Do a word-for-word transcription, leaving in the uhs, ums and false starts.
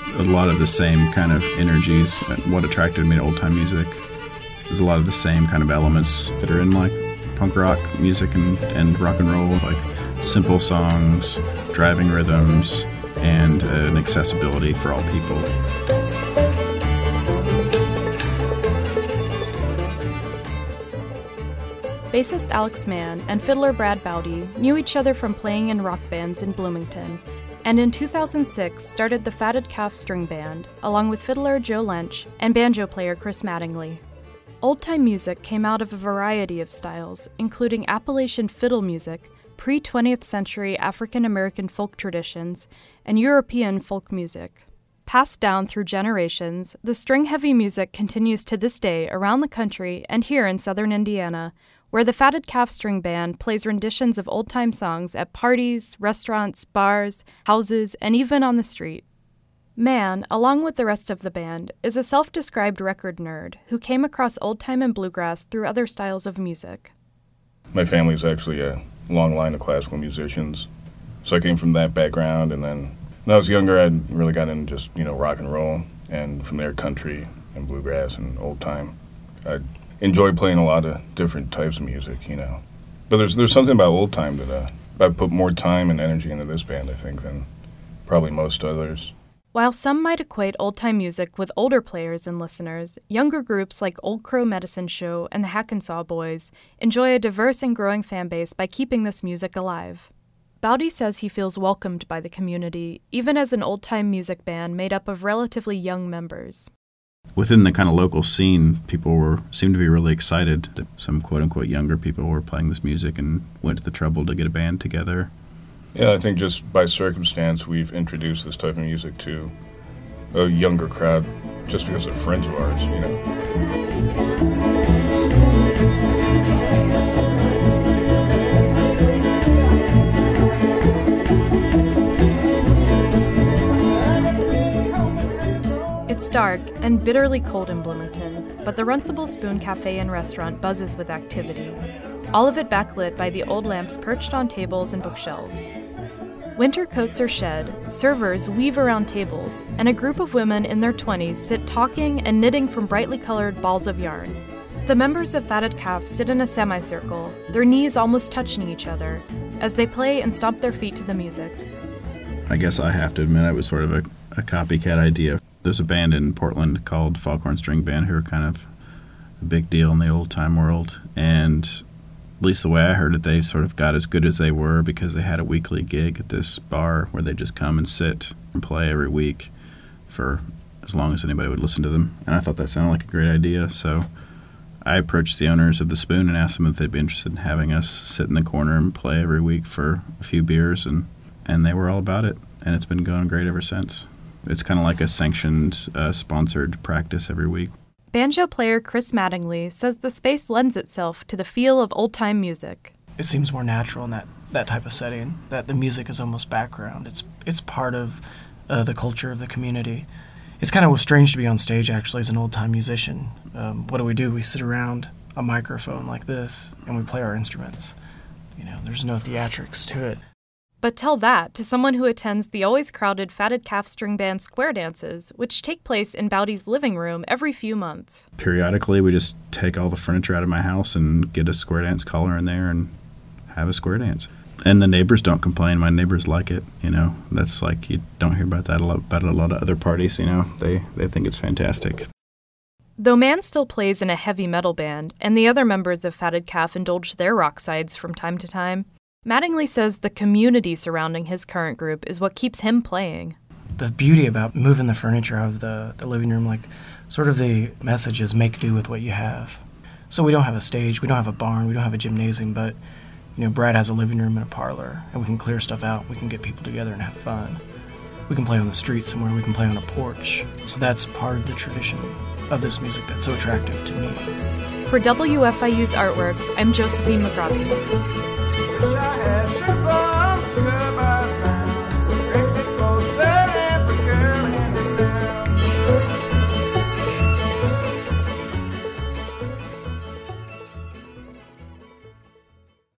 a lot of the same kind of energies. What attracted me to old-time music is a lot of the same kind of elements that are in like punk rock music and, and rock and roll, like simple songs, driving rhythms, and uh, an accessibility for all people. Bassist Alex Mann and fiddler Brad Bowdy knew each other from playing in rock bands in Bloomington, and in two thousand six started the Fatted Calf String Band, along with fiddler Joe Lench and banjo player Chris Mattingly. Old-time music came out of a variety of styles, including Appalachian fiddle music, pre-twentieth century African-American folk traditions, and European folk music. Passed down through generations, the string-heavy music continues to this day around the country and here in southern Indiana, where the Fatted Calf String Band plays renditions of old-time songs at parties, restaurants, bars, houses, and even on the street. Mann, along with the rest of the band, is a self-described record nerd who came across old-time and bluegrass through other styles of music. My family's actually a long line of classical musicians, so I came from that background, and then when I was younger, I really got into just, you know, rock and roll, and from there, country and bluegrass and old-time. I enjoy playing a lot of different types of music, you know. But there's there's something about old time that uh, I put more time and energy into this band, I think, than probably most others. While some might equate old-time music with older players and listeners, younger groups like Old Crow Medicine Show and the Hackensaw Boys enjoy a diverse and growing fan base by keeping this music alive. Bowdy says he feels welcomed by the community, even as an old-time music band made up of relatively young members. Within the kind of local scene, people were seemed to be really excited that some quote-unquote younger people were playing this music and went to the trouble to get a band together. Yeah, I think just by circumstance, we've introduced this type of music to a younger crowd just because they're friends of ours, you know. It's dark and bitterly cold in Bloomington, but the Runcible Spoon Cafe and Restaurant buzzes with activity, all of it backlit by the old lamps perched on tables and bookshelves. Winter coats are shed, servers weave around tables, and a group of women in their twenties sit talking and knitting from brightly colored balls of yarn. The members of Fatted Calf sit in a semicircle, their knees almost touching each other, as they play and stomp their feet to the music. I guess I have to admit it was sort of a, a copycat idea. There's a band in Portland called Foghorn String Band who are kind of a big deal in the old-time world, and at least the way I heard it, they sort of got as good as they were because they had a weekly gig at this bar where they just come and sit and play every week for as long as anybody would listen to them. And I thought that sounded like a great idea, so I approached the owners of the Spoon and asked them if they'd be interested in having us sit in the corner and play every week for a few beers, and, and they were all about it, and it's been going great ever since. It's kind of like a sanctioned, uh, sponsored practice every week. Banjo player Chris Mattingly says the space lends itself to the feel of old-time music. It seems more natural in that, that type of setting, that the music is almost background. It's it's part of uh, the culture of the community. It's kind of strange to be on stage, actually, as an old-time musician. Um, what do we do? We sit around a microphone like this, and we play our instruments. You know, there's no theatrics to it. But tell that to someone who attends the always crowded Fatted Calf String Band square dances, which take place in Bowdy's living room every few months. Periodically, we just take all the furniture out of my house and get a square dance caller in there and have a square dance. And the neighbors don't complain. My neighbors like it, you know. That's like, you don't hear about that a lot, about a lot of other parties, you know. They, they think it's fantastic. Though Mann still plays in a heavy metal band, and the other members of Fatted Calf indulge their rock sides from time to time, Mattingly says the community surrounding his current group is what keeps him playing. The beauty about moving the furniture out of the, the living room, like, sort of the message is make do with what you have. So we don't have a stage, we don't have a barn, we don't have a gymnasium, but, you know, Brad has a living room and a parlor, and we can clear stuff out, we can get people together and have fun. We can play on the street somewhere, we can play on a porch. So that's part of the tradition of this music that's so attractive to me. For W F I U's Artworks, I'm Josephine McRobbie.